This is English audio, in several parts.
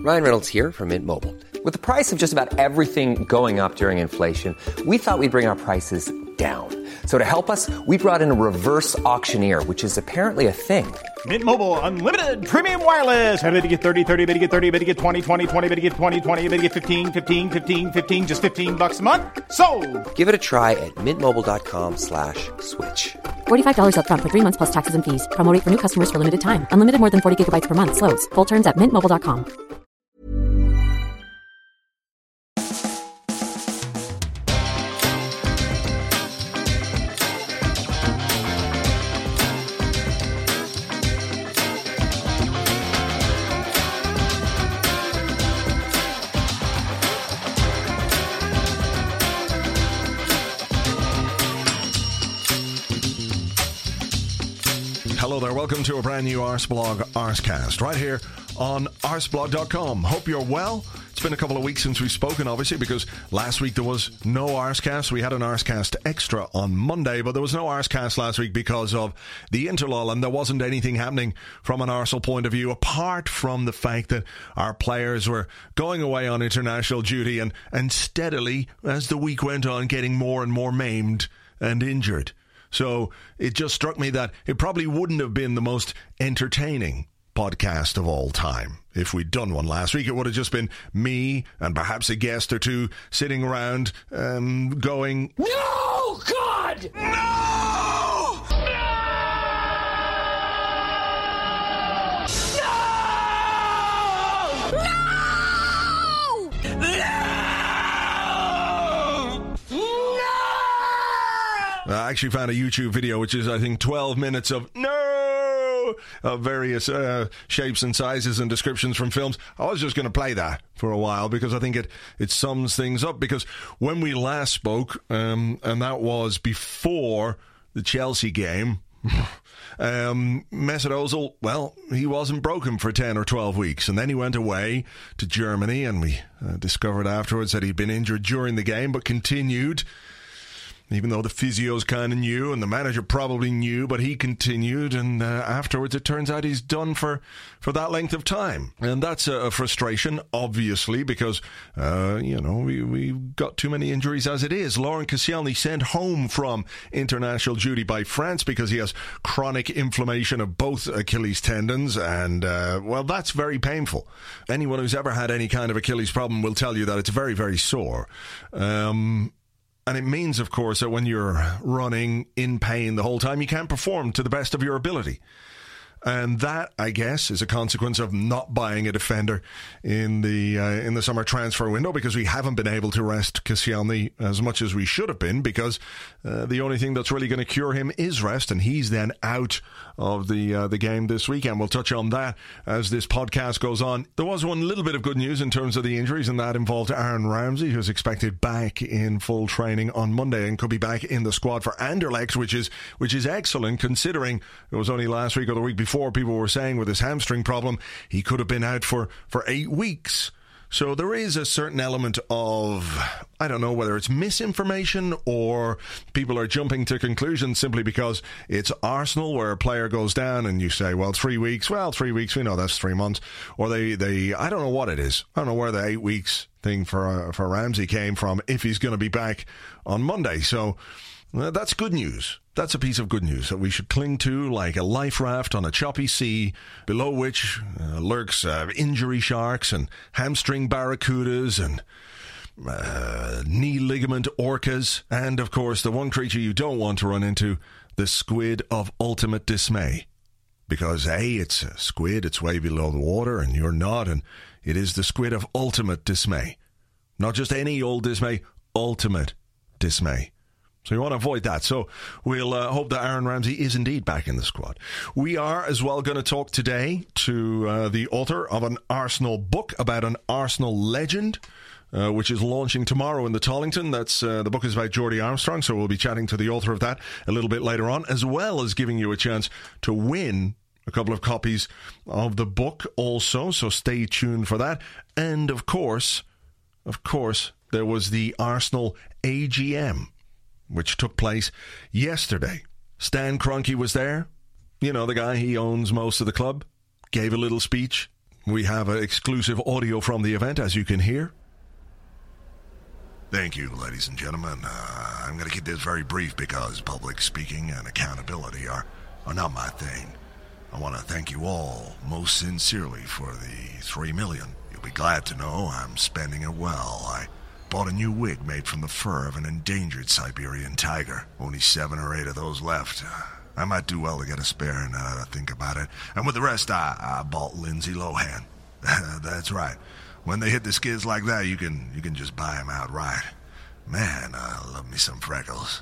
Ryan Reynolds here from Mint Mobile. With the price of just about everything going up during inflation, we thought we'd bring our prices down. So to help us, we brought in a reverse auctioneer, which is apparently a thing. Mint Mobile Unlimited Premium Wireless. How to get 30, 30, bit to get 30, bit to get 20, 20, 20, bit to get 20, 20, bit to get 15, 15, 15, 15, just $15 a month? Sold! Give it a try at mintmobile.com/switch. $45 up front for 3 months plus taxes and fees. Promo rate for new customers for limited time. Unlimited more than 40 gigabytes per month. Slows full terms at mintmobile.com. Hello there, welcome to a brand new Arsblog Arscast, right here on arsblog.com. Hope you're well. It's been a couple of weeks since we've spoken, obviously, because last week there was no Arscast. We had an Arscast extra on Monday, but there was no Arscast last week because of the interlull, and there wasn't anything happening from an Arsenal point of view, apart from the fact that our players were going away on international duty and steadily, as the week went on, getting more and more maimed and injured. So it just struck me that it probably wouldn't have been the most entertaining podcast of all time if we'd done one last week. It would have just been me and perhaps a guest or two sitting around going, "No, God! No! No! No! I actually found a YouTube video, which is, I think, 12 minutes of no, of various shapes and sizes and descriptions from films. I was just going to play that for a while because I think it sums things up. Because when we last spoke, and that was before the Chelsea game, Mesut Ozil, well, he wasn't broken for 10 or 12 weeks. And then he went away to Germany, and we discovered afterwards that he'd been injured during the game, but continued. Even though the physios kind of knew and the manager probably knew, but he continued, and afterwards it turns out he's done for that length of time. And that's a frustration, obviously, because, we've got too many injuries as it is. Laurent Koscielny sent home from international duty by France because he has chronic inflammation of both Achilles tendons, and, that's very painful. Anyone who's ever had any kind of Achilles problem will tell you that it's very, very sore. And it means, of course, that when you're running in pain the whole time, you can't perform to the best of your ability. And that, I guess, is a consequence of not buying a defender in the summer transfer window, because we haven't been able to rest Koscielny as much as we should have been, because the only thing that's really going to cure him is rest, and he's then out of the game this weekend. We'll touch on that as this podcast goes on. There was one little bit of good news in terms of the injuries, and that involved Aaron Ramsey, who's expected back in full training on Monday and could be back in the squad for Anderlecht, which is excellent, considering it was only last week or the week before people were saying with his hamstring problem he could have been out for 8 weeks. So there is a certain element of, I don't know whether it's misinformation or people are jumping to conclusions simply because it's Arsenal, where a player goes down and you say, well, 3 weeks. Well, 3 weeks, we know that's 3 months. Or they I don't know what it is. I don't know where the 8 weeks thing for Ramsey came from, if he's going to be back on Monday. So that's good news. That's a piece of good news that we should cling to like a life raft on a choppy sea, below which lurks injury sharks and hamstring barracudas and knee ligament orcas, and, of course, the one creature you don't want to run into, the squid of ultimate dismay. Because, A, it's a squid, it's way below the water, and you're not, and it is the squid of ultimate dismay. Not just any old dismay, ultimate dismay. So you want to avoid that. So we'll hope that Aaron Ramsey is indeed back in the squad. We are as well going to talk today to the author of an Arsenal book about an Arsenal legend, which is launching tomorrow in the Tollington. That's the book is about Geordie Armstrong, so we'll be chatting to the author of that a little bit later on, as well as giving you a chance to win a couple of copies of the book also, so stay tuned for that. And of course, there was the Arsenal AGM, which took place yesterday. Stan Kroenke was there. You know, the guy, he owns most of the club. Gave a little speech. We have exclusive audio from the event, as you can hear. Thank you, ladies and gentlemen. I'm going to keep this very brief because public speaking and accountability are not my thing. I want to thank you all most sincerely for the $3 million. You'll be glad to know I'm spending it well. I bought a new wig made from the fur of an endangered Siberian tiger. Only 7 or 8 of those left. I might do well to get a spare now that I think about it. And with the rest, I bought Lindsay Lohan. That's right. When they hit the skids like that, you can just buy them outright. Man, I love me some freckles.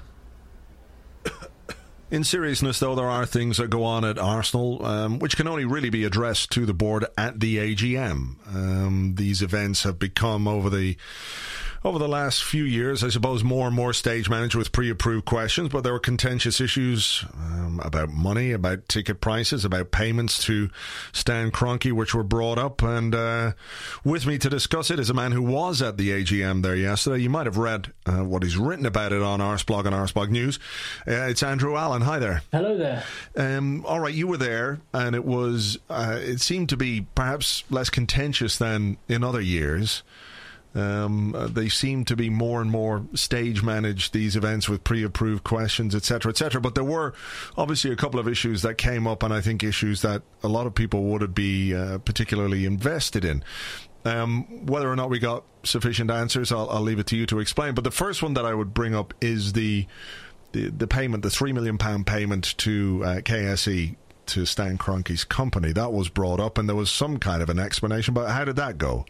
In seriousness, though, there are things that go on at Arsenal which can only really be addressed to the board at the AGM. These events have become, over the last few years, I suppose, more and more stage managed with pre-approved questions, but there were contentious issues about money, about ticket prices, about payments to Stan Kroenke, which were brought up. And with me to discuss it is a man who was at the AGM there yesterday. You might have read what he's written about it on Arsblog and Arsblog News. It's Andrew Allen. Hi there. Hello there. All right, you were there, and it seemed to be perhaps less contentious than in other years. They seem to be more and more stage managed, these events, with pre-approved questions, etc., etc. But there were obviously a couple of issues that came up, and I think issues that a lot of people would be particularly invested in. Whether or not we got sufficient answers, I'll leave it to you to explain. But the first one that I would bring up is the payment, the £3 million payment to KSE, to Stan Kroenke's company. That was brought up, and there was some kind of an explanation. But how did that go?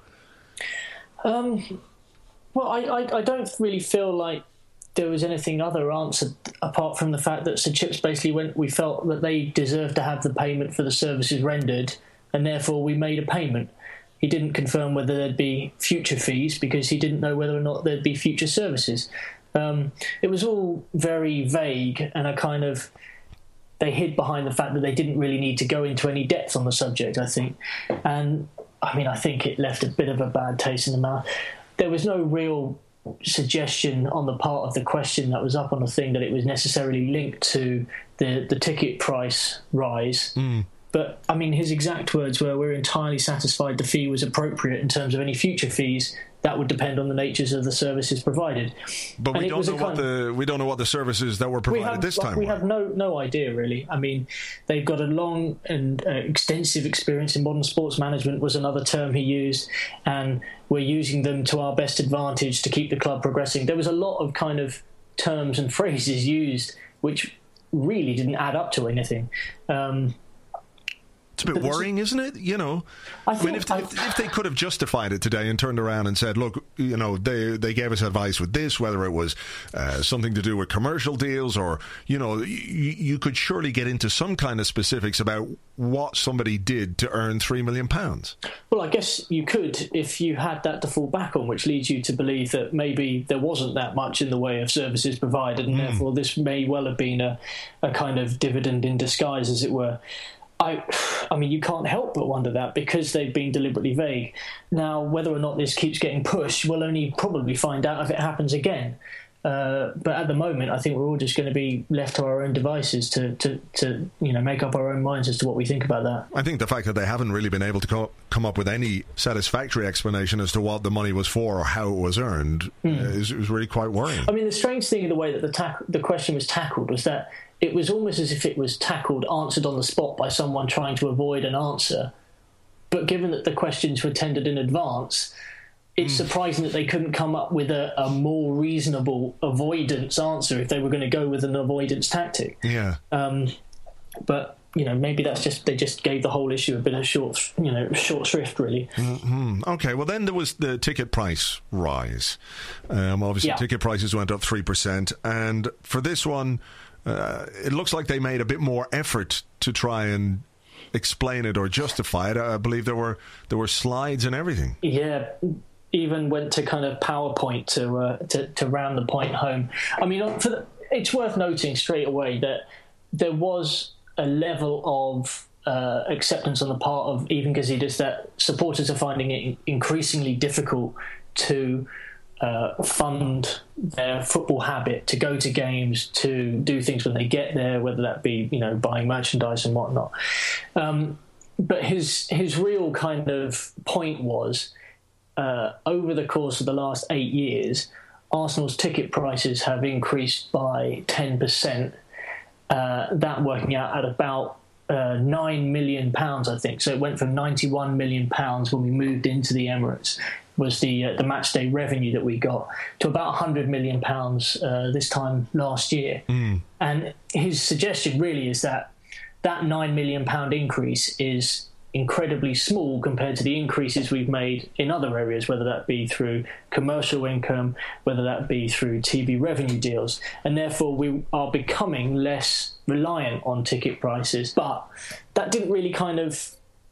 Well, I don't really feel like there was anything other answered apart from the fact that Sir Chips basically we felt that they deserved to have the payment for the services rendered, and therefore we made a payment. He didn't confirm whether there'd be future fees because he didn't know whether or not there'd be future services. It was all very vague, and they hid behind the fact that they didn't really need to go into any depth on the subject, I think. And I think it left a bit of a bad taste in the mouth. There was no real suggestion on the part of the question that was up on the thing that it was necessarily linked to the ticket price rise. But, his exact words were, "We're entirely satisfied the fee was appropriate in terms of any future fees. That would depend on the natures of the services provided." But we don't know what the services that were provided this time were. We have no idea, really. They've got a long and extensive experience in modern sports management, was another term he used, and we're using them to our best advantage to keep the club progressing. There was a lot of kind of terms and phrases used which really didn't add up to anything. It's a bit worrying, isn't it? If they could have justified it today and turned around and said, look, they gave us advice with this, whether it was something to do with commercial deals or, you could surely get into some kind of specifics about what somebody did to earn £3 million. Well, I guess you could if you had that to fall back on, which leads you to believe that maybe there wasn't that much in the way of services provided, and therefore this may well have been a kind of dividend in disguise, as it were. You can't help but wonder that because they've been deliberately vague. Now, whether or not this keeps getting pushed, we'll only probably find out if it happens again. But at the moment, I think we're all just going to be left to our own devices to make up our own minds as to what we think about that. I think the fact that they haven't really been able to come up with any satisfactory explanation as to what the money was for or how it was earned is really quite worrying. The strange thing in the way that the question was tackled was that it was almost as if it was answered on the spot by someone trying to avoid an answer. But given that the questions were tendered in advance, it's surprising that they couldn't come up with a more reasonable avoidance answer if they were going to go with an avoidance tactic. Yeah. But maybe that's they just gave the whole issue a bit of short shrift, really. Mm-hmm. Okay, well then there was the ticket price rise. Obviously, ticket prices went up 3%, and for this one, it looks like they made a bit more effort to try and explain it or justify it. I believe there were slides and everything. Yeah. Even went to kind of PowerPoint to round the point home. It's worth noting straight away that there was a level of acceptance on the part of even Gazidis that supporters are finding it increasingly difficult to fund their football habit, to go to games, to do things when they get there, whether that be buying merchandise and whatnot. But his real kind of point was, over the course of the last 8 years, Arsenal's ticket prices have increased by 10%, that working out at about £9 million, I think. So it went from £91 million when we moved into the Emirates, was the match day revenue that we got, to about £100 million this time last year. And his suggestion really is that £9 million increase is incredibly small compared to the increases we've made in other areas, whether that be through commercial income, whether that be through TV revenue deals, and therefore we are becoming less reliant on ticket prices. But that didn't really kind of,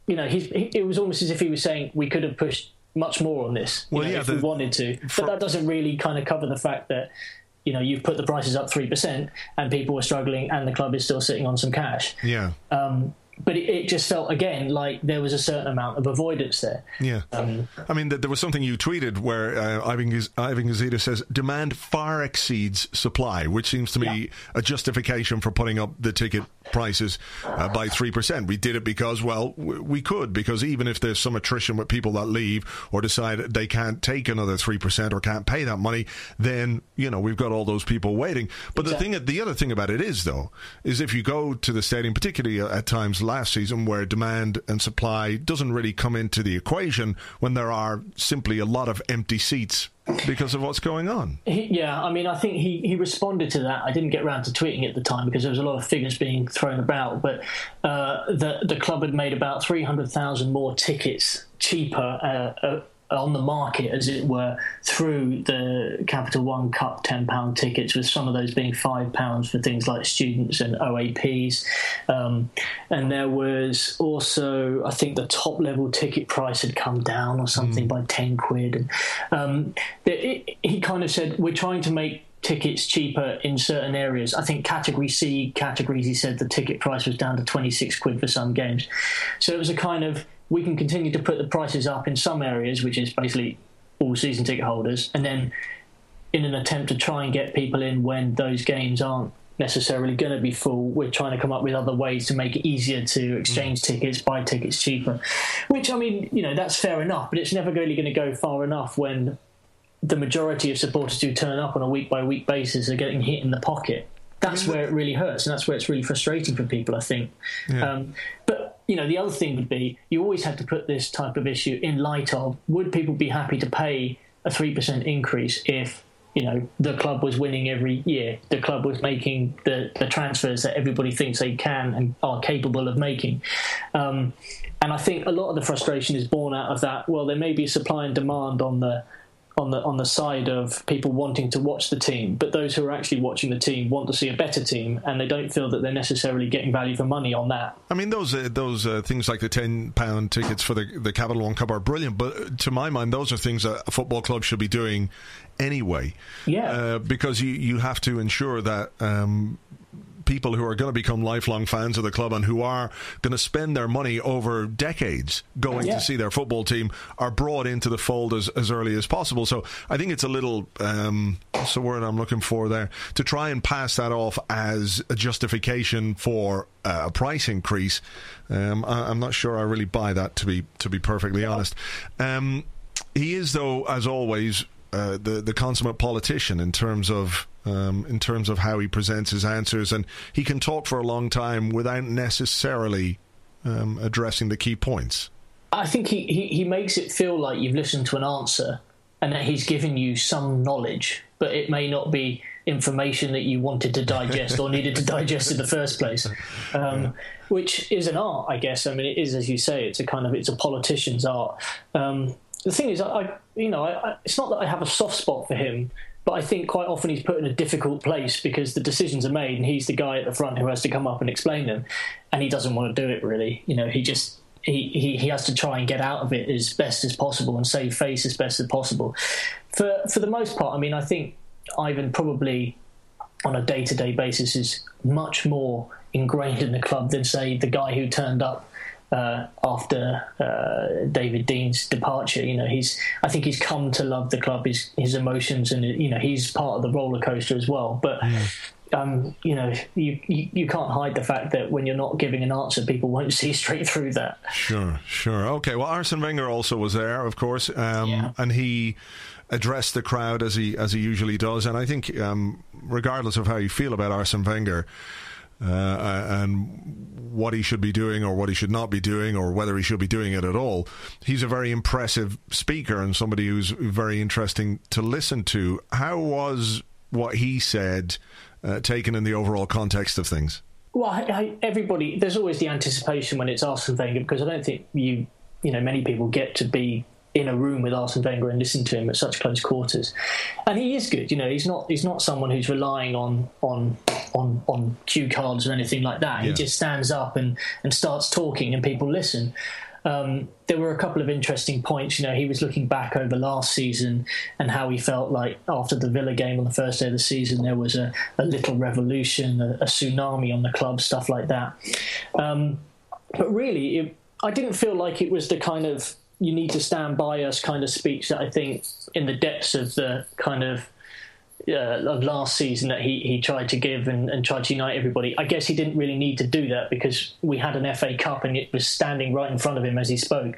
it was almost as if he was saying we could have pushed much more on this if we wanted to. But that doesn't really kind of cover the fact that you've put the prices up 3% and people were struggling and the club is still sitting on some cash. Yeah. But it just felt, again, like there was a certain amount of avoidance there. Yeah. I mean, there was something you tweeted where Ivan Gazidis says, demand far exceeds supply, which seems to me a justification for putting up the ticket prices by 3%. We did it because, we could, because even if there's some attrition with people that leave or decide they can't take another 3% or can't pay that money, then, we've got all those people waiting. But the other thing about it is, though, is if you go to the stadium, particularly at times last season where demand and supply doesn't really come into the equation when there are simply a lot of empty seats because of what's going on. I think he responded to that. I didn't get around to tweeting at the time because there was a lot of figures being thrown about, but the club had made about 300,000 more tickets cheaper on the market, as it were, through the Capital One Cup £10 tickets, with some of those being £5 for things like students and OAPs. And there was also, I think the top level ticket price had come down or something by 10 quid. And he kind of said, we're trying to make tickets cheaper in certain areas. I think Category C categories, he said the ticket price was down to 26 quid for some games. So it was a kind of, we can continue to put the prices up in some areas, which is basically all season ticket holders, and then in an attempt to try and get people in when those games aren't necessarily going to be full, we're trying to come up with other ways to make it easier to exchange tickets, buy tickets cheaper, which, that's fair enough, but it's never really going to go far enough when the majority of supporters who turn up on a week-by-week basis are getting hit in the pocket. That's where it really hurts, and that's where it's really frustrating for people, I think. Yeah. But the other thing would be, you always have to put this type of issue in light of, would people be happy to pay a 3% increase if, the club was winning every year, the club was making the transfers that everybody thinks they can and are capable of making? And I think a lot of the frustration is born out of that. Well, there may be supply and demand on the side of people wanting to watch the team, but those who are actually watching the team want to see a better team, and they don't feel that they're necessarily getting value for money on that. I mean, those things like the £10 tickets for the Capital One Cup are brilliant, but to my mind, those are things that a football club should be doing anyway. Yeah, because you have to ensure that people who are going to become lifelong fans of the club and who are going to spend their money over decades going to see their football team are brought into the fold as early as possible. So I think it's a little, what's the word I'm looking for there, to try and pass that off as a justification for a price increase. I'm not sure I really buy that, to be perfectly honest. He is, though, as always, the consummate politician in terms of how he presents his answers, and he can talk for a long time without necessarily addressing the key points. I think he makes it feel like you've listened to an answer and that he's given you some knowledge, but it may not be information that you wanted to digest or needed to digest in the first place, which is an art, I guess. I mean, it is, as you say, it's a politician's art. The thing is, it's not that I have a soft spot for him, but I think quite often he's put in a difficult place because the decisions are made and he's the guy at the front who has to come up and explain them, and he doesn't want to do it, really. He has to try and get out of it as best as possible and save face as best as possible. For the most part, I think Ivan probably on a day-to-day basis is much more ingrained in the club than, say, the guy who turned up after David Dean's departure. I think he's come to love the club, his emotions, and he's part of the roller coaster as well. But you can't hide the fact that when you're not giving an answer, people won't see straight through that. Sure. Okay, well, Arsene Wenger also was there, of course, and he addressed the crowd as he usually does. And I think, regardless of how you feel about Arsene Wenger and what he should be doing or what he should not be doing or whether he should be doing it at all, he's a very impressive speaker and somebody who's very interesting to listen to. How was what he said taken in the overall context of things? Well, everybody, there's always the anticipation when it's Arsene Wenger, because I don't think many people get to be in a room with Arsene Wenger and listen to him at such close quarters. And he is good. He's not someone who's relying on cue cards or anything like that. Yeah. He just stands up and starts talking and people listen. There were a couple of interesting points. He was looking back over last season and how he felt like after the Villa game on the first day of the season, there was a little revolution, a tsunami on the club, stuff like that. But really, I didn't feel like it was the kind of you need to stand by us kind of speech that I think in the depths of the kind of last season that he tried to give and tried to unite everybody. I guess he didn't really need to do that because we had an FA Cup and it was standing right in front of him as he spoke.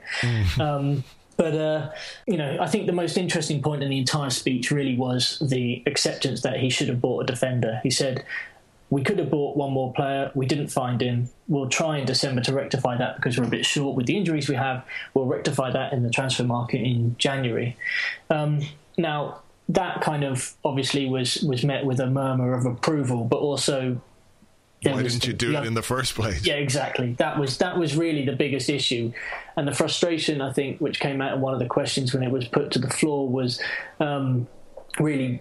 But I think the most interesting point in the entire speech really was the acceptance that he should have bought a defender. He said, we could have bought one more player. We didn't find him. We'll try in December to rectify that because we're a bit short with the injuries we have. We'll rectify that in the transfer market in January. Now, that kind of obviously was met with a murmur of approval, but also... Why didn't you do it in the first place? Yeah, exactly. That was really the biggest issue. And the frustration, I think, which came out in one of the questions when it was put to the floor was really...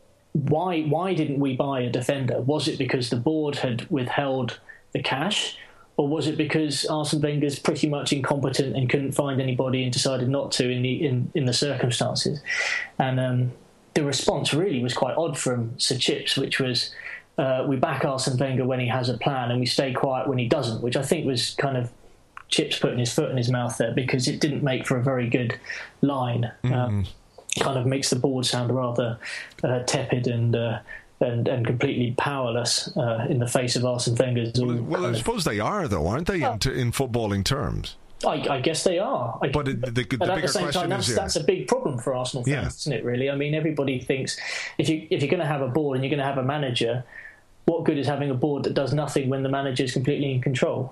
Why didn't we buy a defender? Was it because the board had withheld the cash, or was it because Arsene Wenger's pretty much incompetent and couldn't find anybody and decided not to in the circumstances? And the response really was quite odd from Sir Chips, which was we back Arsene Wenger when he has a plan and we stay quiet when he doesn't, which I think was kind of Chips putting his foot in his mouth there because it didn't make for a very good line. Kind of makes the board sound rather tepid and completely powerless in the face of Arsene Wenger's. Well, I suppose they are, though, aren't they, in footballing terms? I guess they are. But the bigger question is... That's a big problem for Arsenal fans, isn't it, really? I mean, everybody thinks if you're going to have a board and you're going to have a manager, what good is having a board that does nothing when the manager is completely in control?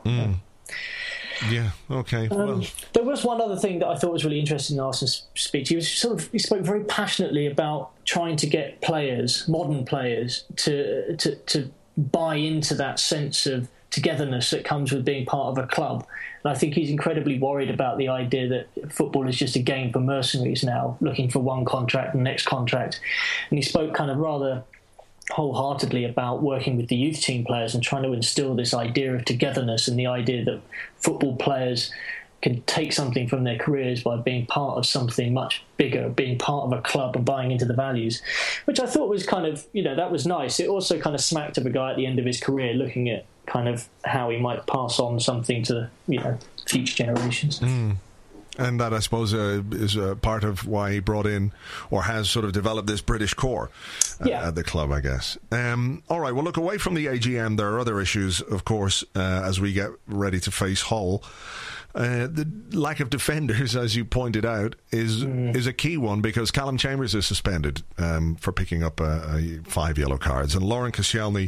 Yeah, okay. There was one other thing that I thought was really interesting in Arsene's speech. He spoke very passionately about trying to get players, modern players, to buy into that sense of togetherness that comes with being part of a club. And I think he's incredibly worried about the idea that football is just a game for mercenaries now, looking for one contract and next contract. And he spoke kind of rather wholeheartedly about working with the youth team players and trying to instill this idea of togetherness and the idea that football players can take something from their careers by being part of something much bigger, being part of a club and buying into the values, which I thought was kind of, that was nice. It also kind of smacked of a guy at the end of his career looking at kind of how he might pass on something to, future generations. And that, I suppose, is part of why he brought in or has sort of developed this British core at the club, I guess. All right, well, look, away from the AGM, there are other issues, of course, as we get ready to face Hull. The lack of defenders, as you pointed out, is a key one because Callum Chambers is suspended for picking up 5 yellow cards. And Lauren Koscielny,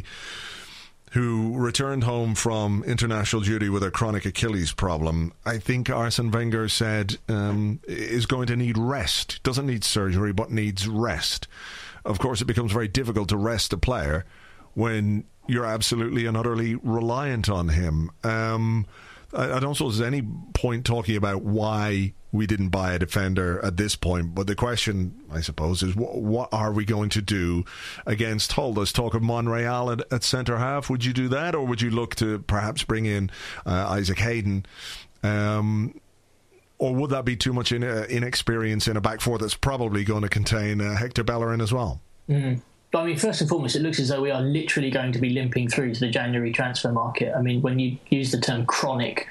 who returned home from international duty with a chronic Achilles problem, I think Arsene Wenger said is going to need rest. Doesn't need surgery, but needs rest. Of course, it becomes very difficult to rest a player when you're absolutely and utterly reliant on him. I don't suppose there's any point talking about why we didn't buy a defender at this point, but the question, I suppose, is what are we going to do against Hull? There's talk of Monreal at centre-half. Would you do that, or would you look to perhaps bring in Isaac Hayden? Or would that be too much inexperience in a back four that's probably going to contain Hector Bellerin as well? I mean, first and foremost, it looks as though we are literally going to be limping through to the January transfer market. I mean, when you use the term chronic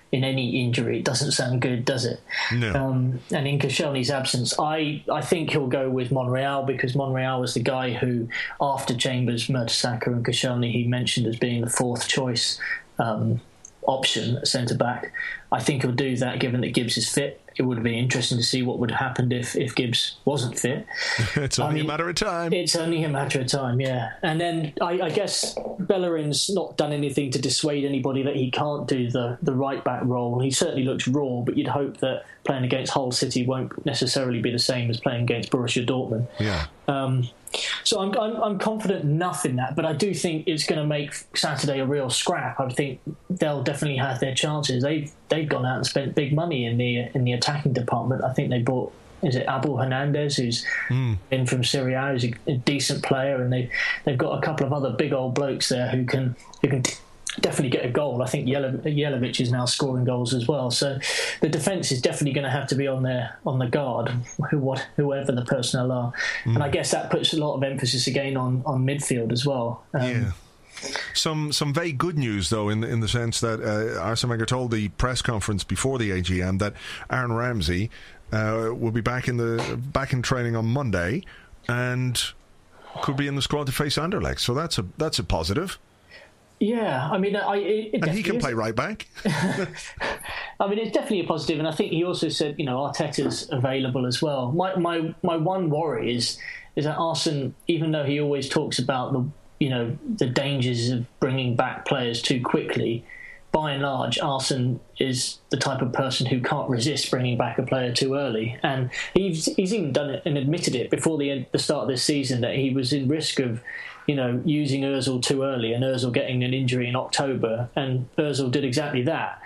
in any injury. It doesn't sound good, does it? No. And in Koscielny's absence, I think he'll go with Monreal, because Monreal was the guy who, after Chambers, Mertesacker and Koscielny, he mentioned as being the fourth choice option at centre-back. I think he'll do that given that Gibbs is fit. It would be interesting to see what would happen if Gibbs wasn't fit. It's only a matter of time. It's only a matter of time, yeah. And then I guess Bellerin's not done anything to dissuade anybody that he can't do the right-back role. He certainly looks raw, but you'd hope that playing against Hull City won't necessarily be the same as playing against Borussia Dortmund. Yeah. So I'm confident enough in that, but I do think it's going to make Saturday a real scrap. I think they'll definitely have their chances. They've gone out and spent big money in the attacking department. I think they bought, is it Abel Hernandez, who's in from Serie A, who's a decent player, and they've got a couple of other big old blokes there who can definitely get a goal. I think Jelavic is now scoring goals as well. So the defence is definitely going to have to be on the guard, whoever the personnel are. And I guess that puts a lot of emphasis again on midfield as well. Yeah. Some very good news, though, in the sense that Arsene Wenger told the press conference before the AGM that Aaron Ramsey will be back in training on Monday and could be in the squad to face Anderlecht. So that's a positive. Yeah, I mean, and he can play right back. I mean, it's definitely a positive, and I think he also said, Arteta's available as well. My one worry is that Arsene, even though he always talks about the dangers of bringing back players too quickly, by and large, Arsene is the type of person who can't resist bringing back a player too early, and he's even done it and admitted it before the start of this season that he was in risk of using Ozil too early and Ozil getting an injury in October, and Ozil did exactly that.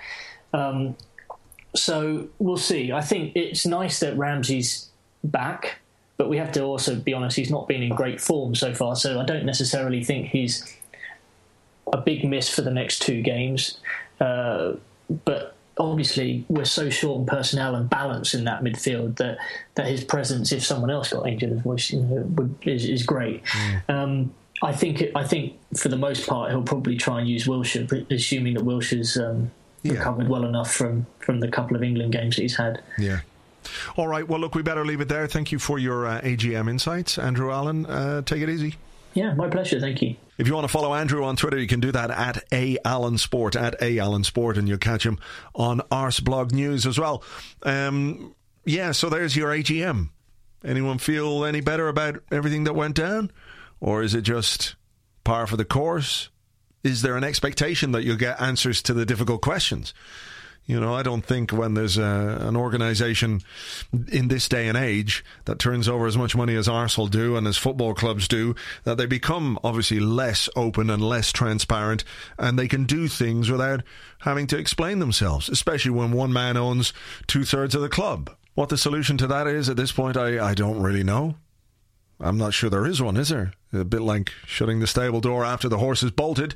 So we'll see. I think it's nice that Ramsey's back, but we have to also be honest, he's not been in great form so far, so I don't necessarily think he's a big miss for the next two games. But obviously we're so short on personnel and balance in that midfield that his presence, if someone else got injured, is great. I think for the most part he'll probably try and use Wilshere, assuming that Wilshere's recovered well enough from the couple of England games that he's had. Yeah. All right. Well, look, we better leave it there. Thank you for your AGM insights, Andrew Allen. Take it easy. Yeah, my pleasure. Thank you. If you want to follow Andrew on Twitter, you can do that at @ALlenSport, and you'll catch him on Arseblog News as well. So there's your AGM. Anyone feel any better about everything that went down? Or is it just par for the course? Is there an expectation that you'll get answers to the difficult questions? I don't think when there's an organisation in this day and age that turns over as much money as Arsenal do and as football clubs do, that they become obviously less open and less transparent, and they can do things without having to explain themselves, especially when one man owns 2/3 of the club. What the solution to that is at this point, I don't really know. I'm not sure there is one, is there? A bit like shutting the stable door after the horse is bolted.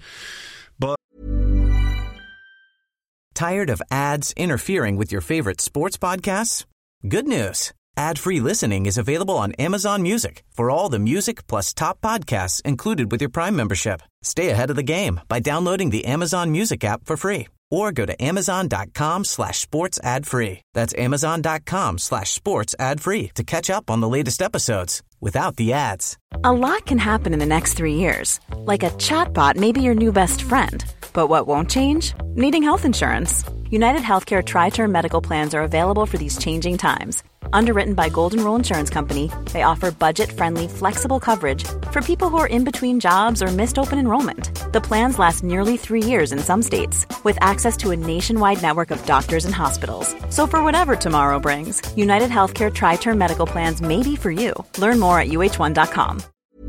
Tired of ads interfering with your favorite sports podcasts? Good news. Ad-free listening is available on Amazon Music for all the music plus top podcasts included with your Prime membership. Stay ahead of the game by downloading the Amazon Music app for free or go to amazon.com/sports ad free. That's amazon.com/sports ad free to catch up on the latest episodes without the ads. A lot can happen in the next 3 years. Like a chatbot may be your new best friend. But what won't change? Needing health insurance. United Healthcare Tri-Term Medical Plans are available for these changing times. Underwritten by Golden Rule Insurance Company, they offer budget-friendly, flexible coverage for people who are in between jobs or missed open enrollment. The plans last nearly 3 years in some states, with access to a nationwide network of doctors and hospitals. So for whatever tomorrow brings, United Healthcare Tri-Term Medical Plans may be for you. Learn more at uh1.com.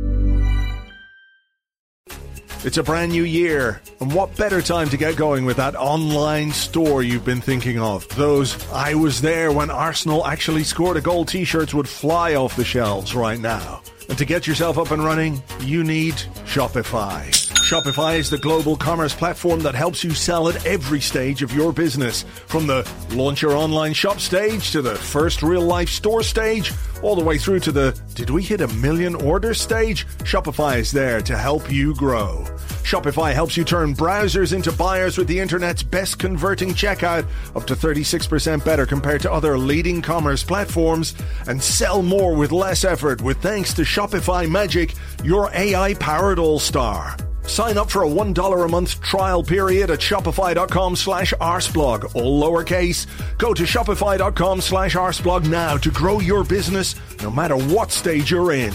It's a brand new year, and what better time to get going with that online store you've been thinking of? Those "I was there when Arsenal actually scored a goal" t-shirts would fly off the shelves right now. And to get yourself up and running, you need Shopify. Shopify is the global commerce platform that helps you sell at every stage of your business. From the launch your online shop stage to the first real-life store stage, all the way through to the "did we hit 1 million orders" stage, Shopify is there to help you grow. Shopify helps you turn browsers into buyers with the internet's best converting checkout, up to 36% better compared to other leading commerce platforms, and sell more with less effort with thanks to Shopify Magic, your AI-powered all-star. Sign up for a $1 a month trial period at shopify.com/arseblog, all lowercase. Go to shopify.com/arseblog now to grow your business no matter what stage you're in.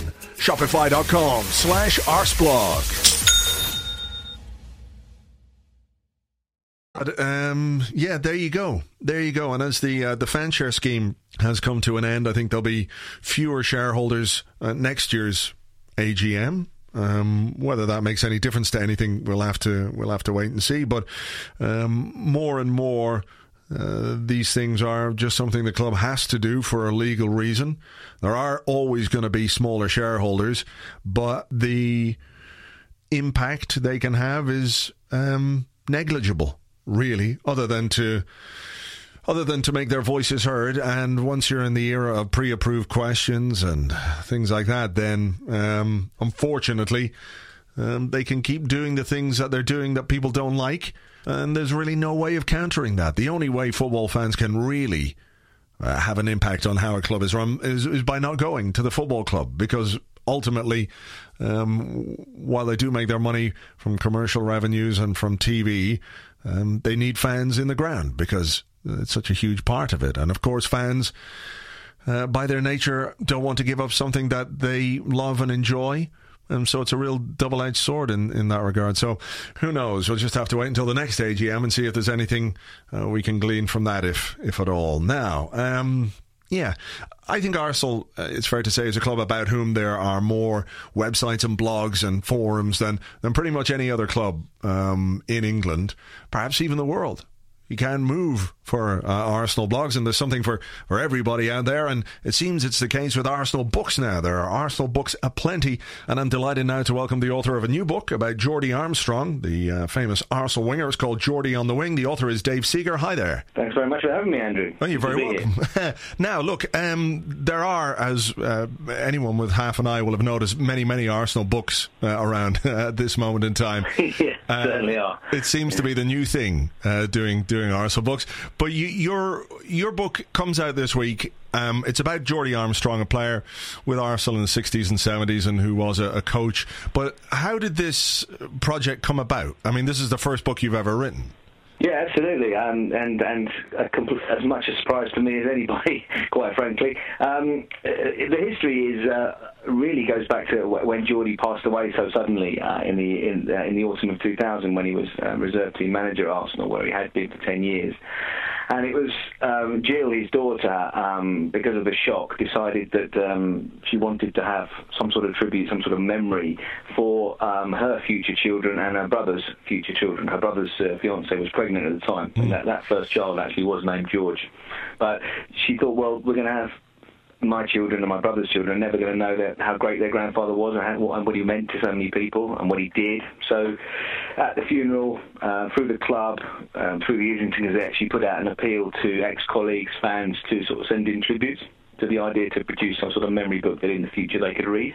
Shopify.com/arseblog. Yeah, there you go. There you go. And as the fan share scheme has come to an end, I think there'll be fewer shareholders at next year's AGM. Whether that makes any difference to anything, we'll have to wait and see. But more and more, these things are just something the club has to do for a legal reason. There are always going to be smaller shareholders, but the impact they can have is negligible, really, other than to make their voices heard. And once you're in the era of pre-approved questions and things like that, then unfortunately they can keep doing the things that they're doing that people don't like, and there's really no way of countering that. The only way football fans can really have an impact on how a club is run is by not going to the football club, because ultimately, while they do make their money from commercial revenues and from TV, they need fans in the ground because it's such a huge part of it. And of course, fans, by their nature, don't want to give up something that they love and enjoy. And so it's a real double-edged sword in that regard. So who knows? We'll just have to wait until the next AGM and see if there's anything we can glean from that, if at all. Now, yeah, I think Arsenal, it's fair to say, is a club about whom there are more websites and blogs and forums than pretty much any other club in England, perhaps even the world. You can move for Arsenal blogs, and there's something for everybody out there, and it seems it's the case with Arsenal books now. There are Arsenal books aplenty, and I'm delighted now to welcome the author of a new book about Geordie Armstrong, the famous Arsenal winger. It's called Geordie on the Wing. The author is Dave Seeger. Hi there. Thanks very much for having me, Andrew. Oh, you're very welcome. Now, look, there are, as anyone with half an eye will have noticed, many Arsenal books around at this moment in time. Yeah, certainly are. It seems to be the new thing, doing Arsenal books. But your book comes out this week. It's about Geordie Armstrong, a player with Arsenal in the 60s and 70s and who was a coach. But how did this project come about? I mean, this is the first book you've ever written. Yeah, absolutely, and as much a surprise to me as anybody, quite frankly. The history really goes back to when Geordie passed away so suddenly in the autumn of 2000, when he was reserve team manager at Arsenal, where he had been for 10 years. And it was Jill, his daughter, because of the shock, decided that she wanted to have some sort of tribute, some sort of memory for her future children and her brother's future children. Her brother's fiancée was pregnant at the time, and that first child actually was named George. But she thought, well, we're going to have my children and my brother's children are never going to know how great their grandfather was and what he meant to so many people and what he did. So at the funeral, through the club, through the Islington Gazette, she put out an appeal to ex-colleagues, fans, to sort of send in tributes to the idea to produce some sort of memory book that in the future they could read.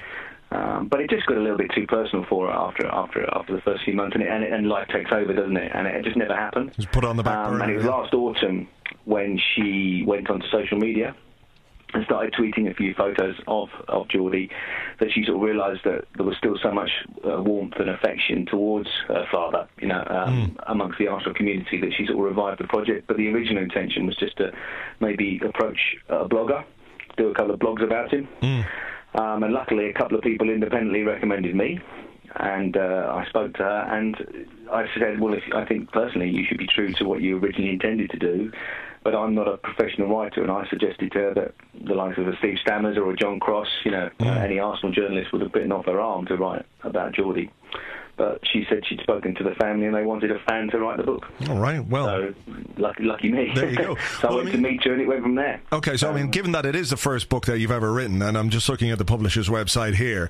But it just got a little bit too personal for her after the first few months, and life takes over, doesn't it? And it just never happened. It was put on the back burner. And it was last autumn when she went onto social media and started tweeting a few photos of Geordie, that she sort of realised that there was still so much warmth and affection towards her father, amongst the Arsenal community, that she sort of revived the project. But the original intention was just to maybe approach a blogger, do a couple of blogs about him. And luckily, a couple of people independently recommended me, and I spoke to her, and I said, well, I think personally you should be true to what you originally intended to do, but I'm not a professional writer, and I suggested to her that the likes of a Steve Stammers or a John Cross, any Arsenal journalist would have bitten off her arm to write about Geordie. But she said she'd spoken to the family and they wanted a fan to write the book. All right, well... So, lucky me. There you go. So I went to meet her and it went from there. Okay, so, given that it is the first book that you've ever written, and I'm just looking at the publisher's website here,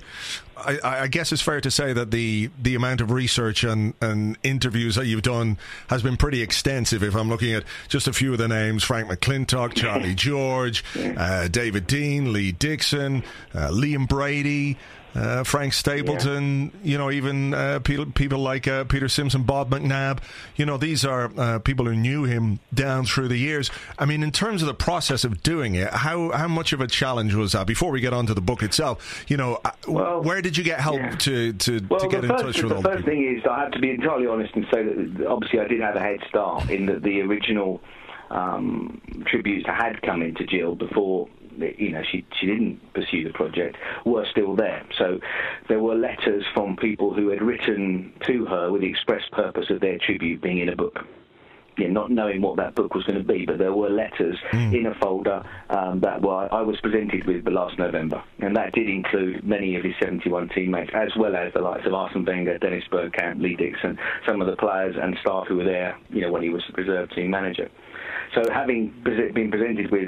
I guess it's fair to say that the amount of research and interviews that you've done has been pretty extensive. If I'm looking at just a few of the names, Frank McClintock, Charlie George, David Dean, Lee Dixon, Liam Brady... Frank Stapleton, even people like Peter Simpson, Bob McNabb. These are people who knew him down through the years. I mean, in terms of the process of doing it, how much of a challenge was that? Before we get on to the book itself, where did you get help to get in touch with all the people? The first thing is, I have to be entirely honest and say that obviously I did have a head start in that the original tributes that had come into Jill before she didn't pursue the project were still there. So there were letters from people who had written to her with the express purpose of their tribute being in a book. Not knowing what that book was going to be, but there were letters in a folder that I was presented with last November, and that did include many of his 71 teammates, as well as the likes of Arsene Wenger, Dennis Bergkamp, Lee Dixon, some of the players and staff who were there, when he was the reserve team manager. So having been presented with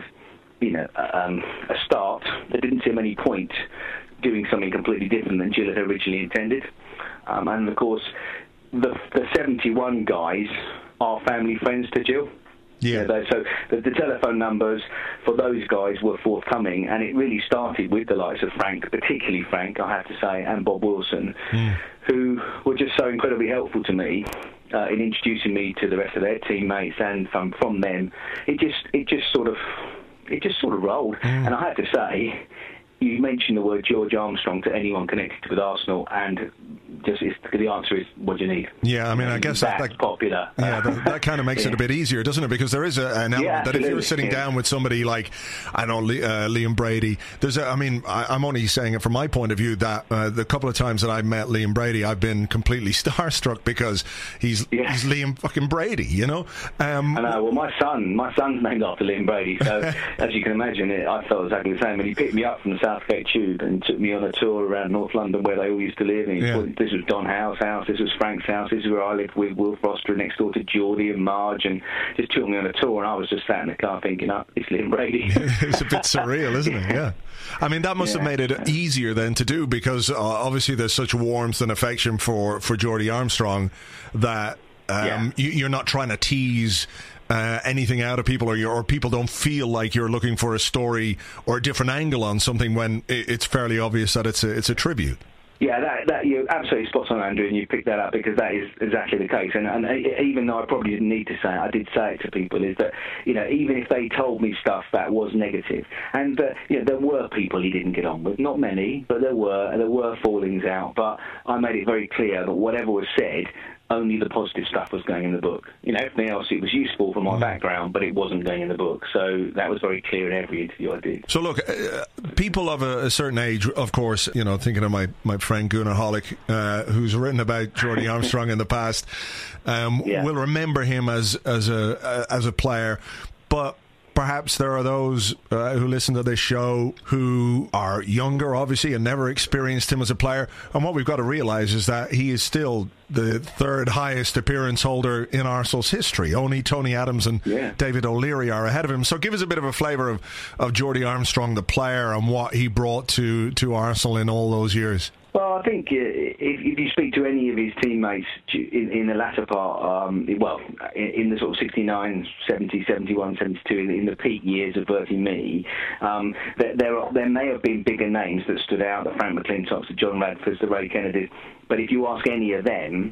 a start, there didn't seem any point doing something completely different than Jill had originally intended. And of course, the 71 guys are family friends to Jill. Yeah. So the telephone numbers for those guys were forthcoming, and it really started with the likes of Frank, particularly Frank, I have to say, and Bob Wilson, who were just so incredibly helpful to me in introducing me to the rest of their teammates, and from them, it just sort of rolled. And I have to say, you mentioned the word George Armstrong to anyone connected with Arsenal, and the answer is, what do you need? Yeah, I mean, I guess that's popular. Yeah, that kind of makes it a bit easier, doesn't it? Because there is an element that if you were sitting down with somebody like, I don't know, Liam Brady, I'm only saying it from my point of view that the couple of times that I've met Liam Brady, I've been completely starstruck because he's Liam fucking Brady, I know. Well, my son's named after Liam Brady, so as you can imagine, I felt exactly the same. And he picked me up from the Southgate Tube and took me on a tour around North London where they all used to live. And this was Don Howe's house, this was Frank's house, this is where I lived with Will Foster next door to Geordie and Marge, and just took me on a tour, and I was just sat in the car thinking, it's Liam Brady. It's a bit surreal, isn't it? Yeah. I mean, that must have made it easier then to do, because obviously there's such warmth and affection for Geordie Armstrong that you're not trying to tease anything out of people, or people don't feel like you're looking for a story or a different angle on something when it's fairly obvious that it's a tribute. Yeah, that you're absolutely spot on, Andrew, and you picked that up, because that is exactly the case. And even though I probably didn't need to say it, I did say it to people, is that, even if they told me stuff that was negative, and there were people he didn't get on with, not many, but there were fallings out, but I made it very clear that whatever was said, only the positive stuff was going in the book. Everything else, it was useful for my background, but it wasn't going in the book. So that was very clear in every interview I did. So look, people of a certain age, of course, thinking of my friend Gunnar Hollick, who's written about Geordie Armstrong in the past, will remember him as a player, but perhaps there are those who listen to this show who are younger, obviously, and never experienced him as a player. And what we've got to realise is that he is still the third highest appearance holder in Arsenal's history. Only Tony Adams and David O'Leary are ahead of him. So give us a bit of a flavour of Geordie Armstrong, the player, and what he brought to Arsenal in all those years. Well, I think if you speak to any of his teammates in the latter part, in the sort of 69, 70, 71, 72, in the peak years of Bertie Mee, there may have been bigger names that stood out, the Frank McClintocks, the John Radfords, the Ray Kennedys, but if you ask any of them,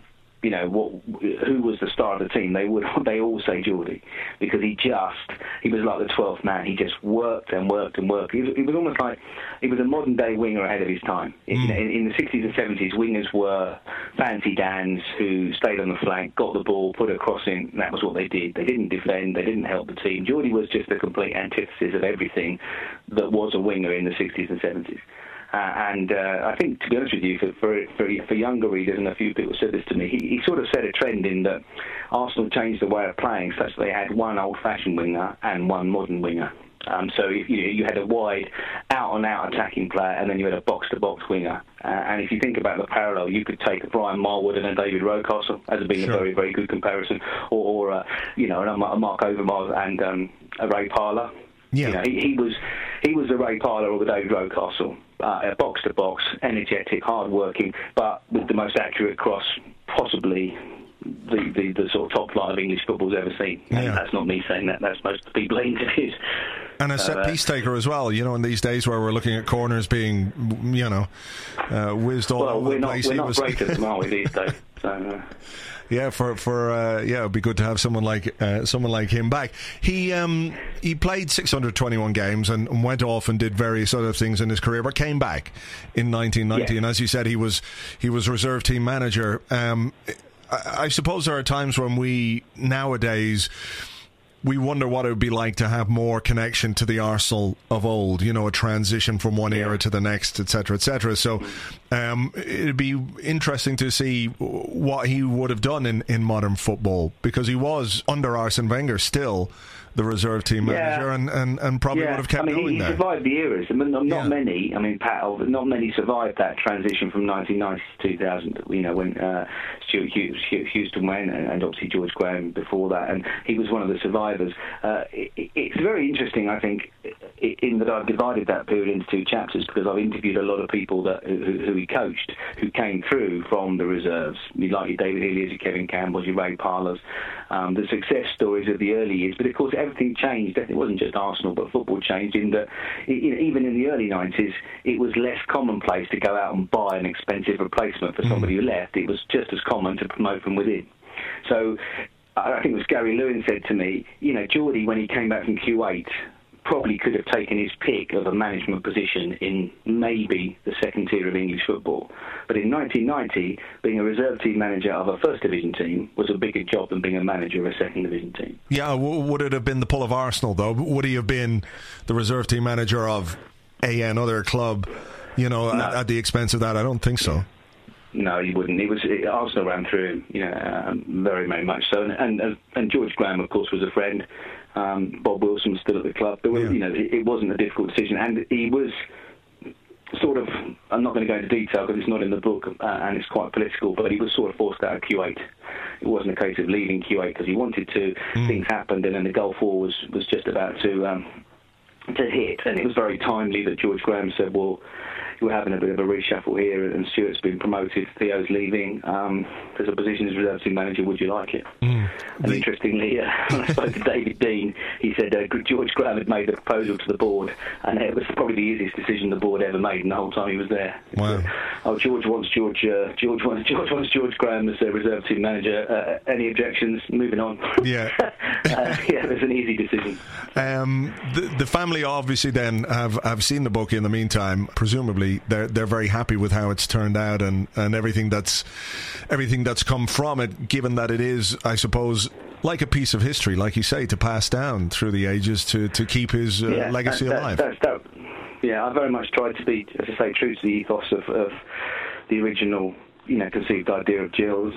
who was the star of the team, they all say Geordie, because he was like the 12th man. He just worked and worked and worked. He was almost like he was a modern day winger ahead of his time. In the 60s and 70s, wingers were fancy Dans who stayed on the flank, got the ball, put a cross in, and that was what they did. They didn't defend, they didn't help the team. Geordie was just the complete antithesis of everything that was a winger in the 60s and 70s. And I think, to be honest with you, for younger readers, and a few people said this to me, he sort of set a trend in that Arsenal changed the way of playing such that they had one old-fashioned winger and one modern winger. So you had a wide, out-and-out attacking player, and then you had a box-to-box winger. And if you think about the parallel, you could take a Brian Marwood and a David Rocastle as being a very, very good comparison, or a Mark Overmars and a Ray Parlour. Yeah. He was the Ray Parlour or the David Rocastle. Box to box, energetic, hard-working, but with the most accurate cross possibly the sort of top flight of English football's ever seen. And that's not me saying that. That's most of the people in it is. And a set-piece taker as well, in these days where we're looking at corners being, whizzed all over the place. We're not great at them, are we, these days? So, yeah, it'd be good to have someone like him back. He played 621 games and went off and did various other things in his career, but came back in 1990. And as you said, he was reserve team manager. I suppose there are times when we wonder what it would be like to have more connection to the Arsenal of old, a transition from one era to the next, etc., etc. So it'd be interesting to see what he would have done in modern football, because he was, under Arsene Wenger, still the reserve team manager, and probably would have kept going there. He survived the eras. Not many. I mean, Pat, not many survived that transition from 1990 to 2000. When Stuart Houston went, and obviously George Graham before that, and he was one of the survivors. It's very interesting, I think, in that I've divided that period into two chapters, because I've interviewed a lot of people who he coached, who came through from the reserves, like your David Hilliers, your Kevin Campbells, your Ray Parlours, the success stories of the early years. But of course, everything changed. It wasn't just Arsenal, but football changed in that even in the early 90s, it was less commonplace to go out and buy an expensive replacement for somebody who left. It was just as common to promote from within. So I think it was Gary Lewin said to me, Geordie, when he came back from Q8, probably could have taken his pick of a management position in maybe the second tier of English football. But in 1990, being a reserve team manager of a first division team was a bigger job than being a manager of a second division team. Yeah, would it have been the pull of Arsenal, though? Would he have been the reserve team manager of another club, no. At the expense of that? I don't think so. No, he wouldn't. Arsenal ran through him, very, very much so. And George Graham, of course, was a friend. Bob Wilson was still at the club. There was, it wasn't a difficult decision, and he was sort of. I'm not going to go into detail because it's not in the book, and it's quite political. But he was sort of forced out of Q8. It wasn't a case of leaving Q8 because he wanted to. Things happened, and then the Gulf War was just about to hit, and it was very timely that George Graham said, "Well, we're having a bit of a reshuffle here, and Stuart's been promoted, Theo's leaving. There's a position as reserve team manager, would you like it?" And interestingly, when I spoke to David Dean, he said George Graham had made the proposal to the board, and it was probably the easiest decision the board ever made in the whole time he was there. Wow. George wants George Graham as a reserve team manager. Any objections? Moving on. Yeah. It was an easy decision. The family obviously then have seen the book in the meantime. Presumably they're very happy with how it's turned out and everything that's come from it, given that it is, I suppose, like a piece of history, like you say, to pass down through the ages to keep his legacy alive. I very much tried to be, as I say, true to the ethos of the original conceived idea of Jill's.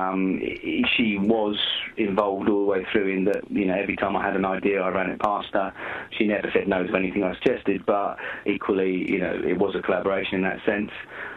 She was involved all the way through in that, every time I had an idea, I ran it past her. She never said no to anything I suggested, but equally, it was a collaboration in that sense.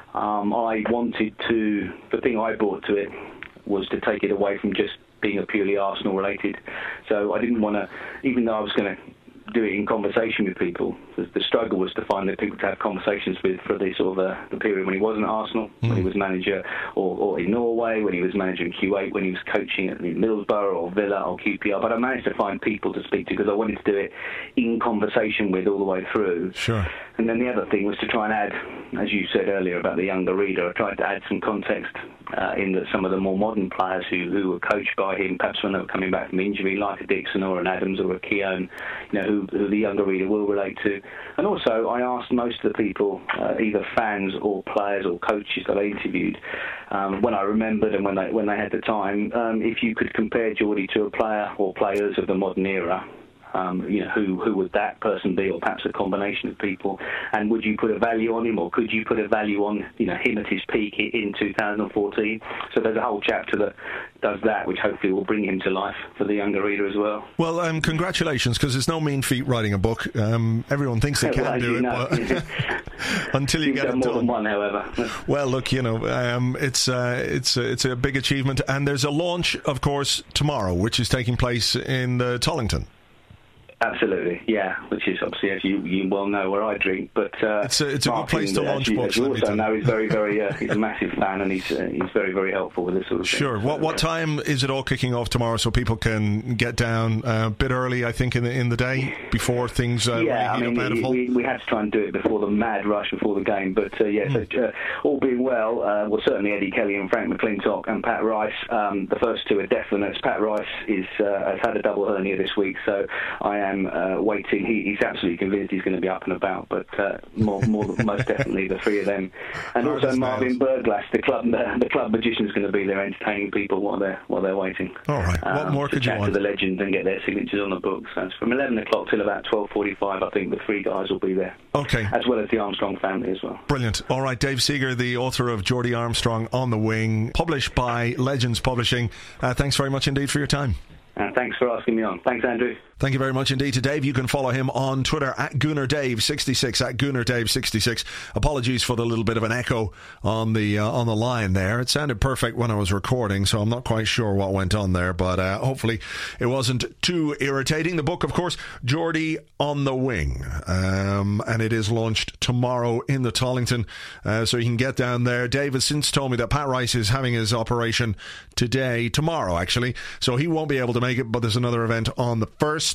The thing I brought to it was to take it away from just being a purely Arsenal related. So I didn't want to, even though I was going to do it in conversation with people, the struggle was to find the people to have conversations with for the sort of the period when he wasn't at Arsenal, when he was manager or in Norway, when he was manager in Q8, when he was coaching at Middlesbrough or Villa or QPR. But I managed to find people to speak to because I wanted to do it in conversation with all the way through. Sure. And then the other thing was to try and add, as you said earlier about the younger reader, I tried to add some context in that some of the more modern players who were coached by him, perhaps when they were coming back from injury, like a Dixon or an Adams or a Keown, who the younger reader will relate to. And also, I asked most of the people, either fans or players or coaches that I interviewed, when I remembered and when they had the time, if you could compare Geordie to a player or players of the modern era, who would that person be, or perhaps a combination of people, and would you put a value on him, or could you put a value on him at his peak in 2014? So there's a whole chapter that does that, which hopefully will bring him to life for the younger reader as well. Well, congratulations, because it's no mean feat writing a book. Everyone thinks they can do it, but until you get it more done. Than one, however. Well, look, it's a big achievement, and there's a launch, of course, tomorrow, which is taking place in Tollington. Absolutely, yeah. Which is obviously, as you well know, where I drink. But it's a good place to launch books. As you also know, he's very, very. He's a massive fan, and he's very, very helpful with this sort of thing. Sure. What time is it all kicking off tomorrow, so people can get down a bit early? I think in the day before things really heat up out of Hull. We had to try and do it before the mad rush before the game, but so, all being well, certainly Eddie Kelly and Frank McClintock and Pat Rice. The first two are definite. Pat Rice has had a double hernia this week, so I am waiting. He's absolutely convinced he's going to be up and about, but most definitely the three of them, and also Marvin Berglas, the club magician, is going to be there entertaining people while they're waiting. All right. What more could you want? To the legends and get their signatures on the books. So from 11 o'clock till about 12:45, I think the three guys will be there. Okay. As well as the Armstrong family as well. Brilliant. All right, Dave Seeger, the author of Geordie Armstrong on the Wing, published by Legends Publishing. Thanks very much indeed for your time. Thanks for asking me on. Thanks, Andrew. Thank you very much indeed to Dave. You can follow him on Twitter at GoonerDave66, at GoonerDave66. Apologies for the little bit of an echo on the line there. It sounded perfect when I was recording, so I'm not quite sure what went on there, but hopefully it wasn't too irritating. The book, of course, Geordie on the Wing, and it is launched tomorrow in the Tollington, so you can get down there. Dave has since told me that Pat Rice is having his operation tomorrow actually, so he won't be able to make it, but there's another event on the 1st,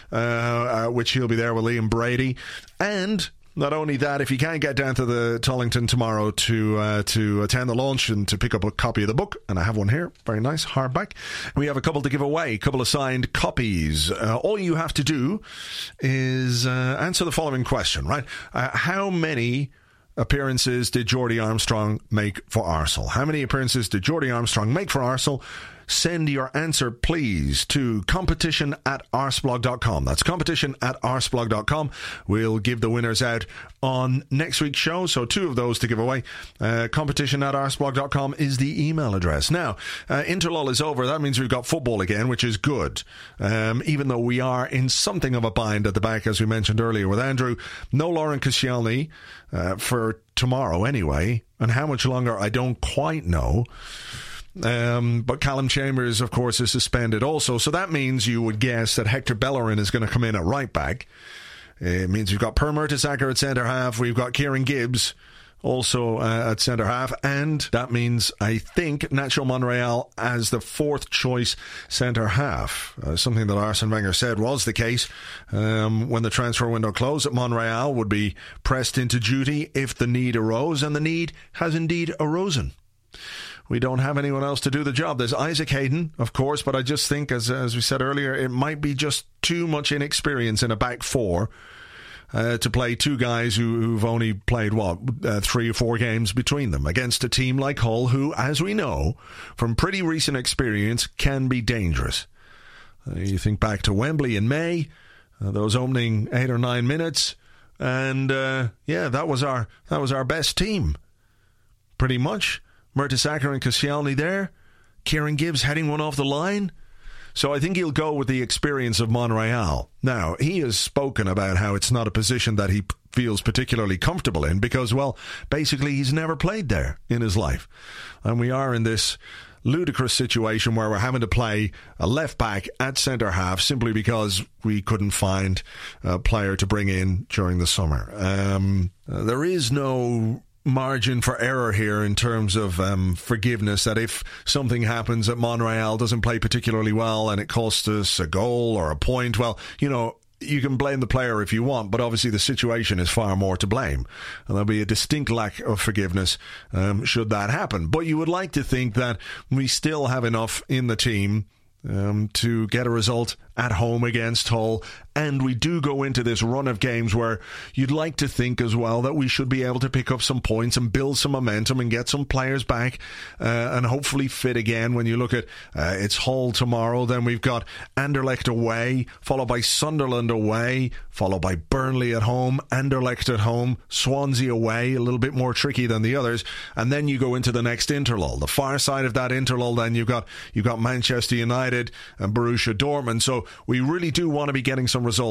which he'll be there with Liam Brady. And not only that, if you can't get down to the Tollington tomorrow to attend the launch and to pick up a copy of the book, and I have one here, very nice, hardback, we have a couple to give away, a couple of signed copies. All you have to do is answer the following question, right? How many appearances did Geordie Armstrong make for Arsenal? How many appearances did Geordie Armstrong make for Arsenal? Send your answer, please, to competition@arsblog.com. That's competition@arsblog.com. We'll give the winners out on next week's show, so two of those to give away. Competition@arsblog.com is the email address. Now, Interlull is over. That means we've got football again, which is good. Even though we are in something of a bind at the back, as we mentioned earlier with Andrew. No Lauren Koscielny for tomorrow anyway, and how much longer I don't quite know. But Callum Chambers, of course, is suspended also. So that means you would guess that Hector Bellerin is going to come in at right back. It means we've got Per Mertesacker at centre half. We've got Kieran Gibbs also at centre half. And that means, I think, Nacho Monreal as the fourth choice centre half. Something that Arsene Wenger said was the case when the transfer window closed, that Monreal would be pressed into duty if the need arose. And the need has indeed arisen. We don't have anyone else to do the job. There's Isaac Hayden, of course, but I just think, as we said earlier, it might be just too much inexperience in a back four to play two guys who've only played, 3 or 4 games between them against a team like Hull, who, as we know, from pretty recent experience, can be dangerous. You think back to Wembley in May, those opening 8 or 9 minutes, and that was our best team, pretty much. Mertesacker and Koscielny there. Kieran Gibbs heading one off the line. So I think he'll go with the experience of Monreal. Now, he has spoken about how it's not a position that he feels particularly comfortable in because, well, basically he's never played there in his life. And we are in this ludicrous situation where we're having to play a left back at centre half simply because we couldn't find a player to bring in during the summer. There is no margin for error here in terms of forgiveness, that if something happens that Monreal doesn't play particularly well and it costs us a goal or a point, well, you can blame the player if you want, but obviously the situation is far more to blame. And there'll be a distinct lack of forgiveness should that happen. But you would like to think that we still have enough in the team to get a result at home against Hull, and we do go into this run of games where you'd like to think as well that we should be able to pick up some points and build some momentum and get some players back and hopefully fit again. When you look at it's Hull tomorrow, then we've got Anderlecht away, followed by Sunderland away, followed by Burnley at home, Anderlecht at home, Swansea away, a little bit more tricky than the others, and then you go into the next interlull. The far side of that interlull, then you've got Manchester United and Borussia Dortmund. So we really do want to be getting some results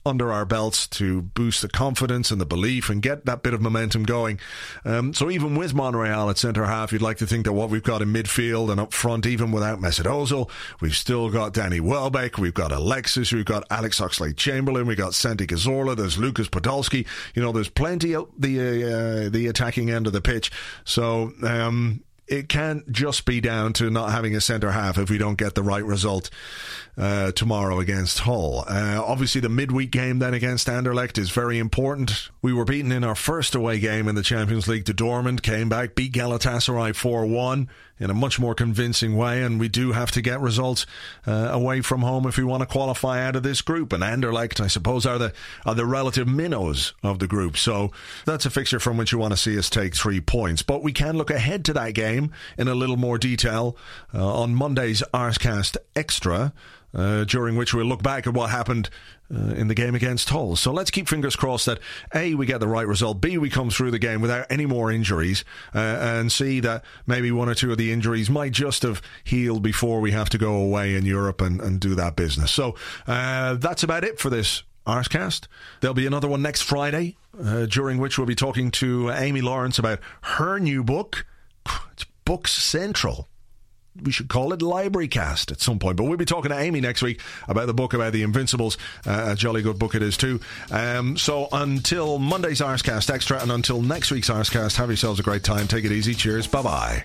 under our belts to boost the confidence and the belief and get that bit of momentum going. So even with Monreal at centre-half, you'd like to think that what we've got in midfield and up front, even without Mesut Ozil, we've still got Danny Welbeck, we've got Alexis, we've got Alex Oxlade-Chamberlain, we've got Santi Cazorla, there's Lucas Podolski. There's plenty out the attacking end of the pitch. So it can't just be down to not having a centre-half if we don't get the right result tomorrow against Hull. Obviously, the midweek game then against Anderlecht is very important. We were beaten in our first away game in the Champions League to Dortmund, came back, beat Galatasaray 4-1 in a much more convincing way, and we do have to get results away from home if we want to qualify out of this group. And Anderlecht, I suppose, are the relative minnows of the group. So that's a fixture from which you want to see us take 3 points. But we can look ahead to that game in a little more detail on Monday's Arscast Extra, during which we'll look back at what happened in the game against Hull. So let's keep fingers crossed that A, we get the right result, B, we come through the game without any more injuries, and C, that maybe one or two of the injuries might just have healed before we have to go away in Europe and do that business. So that's about it for this Arscast. There'll be another one next Friday, during which we'll be talking to Amy Lawrence about her new book. It's Books Central. We should call it Library Cast at some point. But we'll be talking to Amy next week about the book about the Invincibles. A jolly good book it is too. So until Monday's Arscast Extra and until next week's Arscast, have yourselves a great time. Take it easy. Cheers. Bye-bye.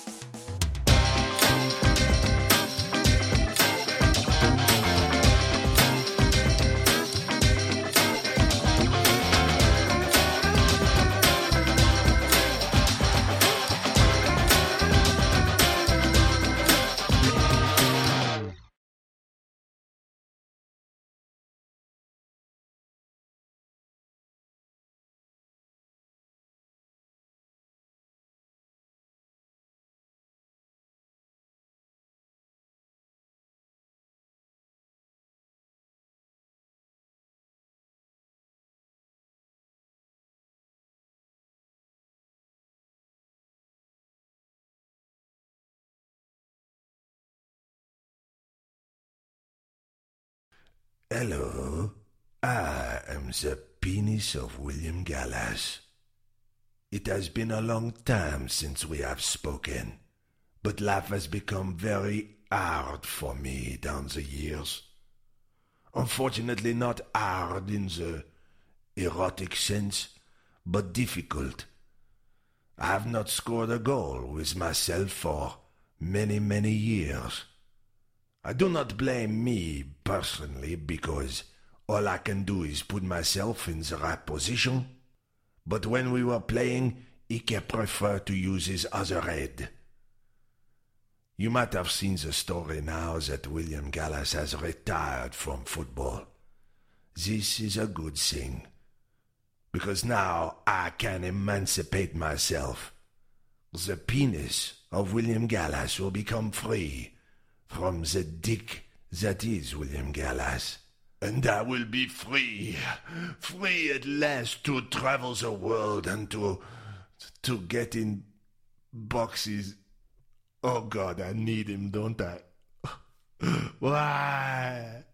Hello, I am the penis of William Gallas. It has been a long time since we have spoken, but life has become very hard for me down the years. Unfortunately, not hard in the erotic sense, but difficult. I have not scored a goal with myself for many, many years. I do not blame me personally because all I can do is put myself in the right position. But when we were playing, Ike preferred to use his other head. You might have seen the story now that William Gallas has retired from football. This is a good thing, because now I can emancipate myself. The penis of William Gallas will become free from the dick that is William Gallas. And I will be free at last to travel the world and to get in boxes. Oh God, I need him, don't I? Why?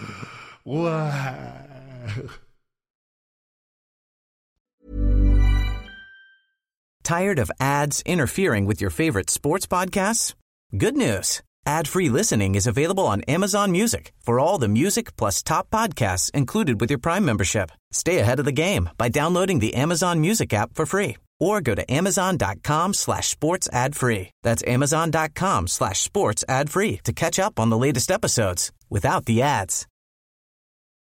Tired of ads interfering with your favorite sports podcasts? Good news. Ad-free listening is available on Amazon Music for all the music plus top podcasts included with your Prime membership. Stay ahead of the game by downloading the Amazon Music app for free or go to amazon.com/sports ad free. That's amazon.com/sports ad free to catch up on the latest episodes without the ads.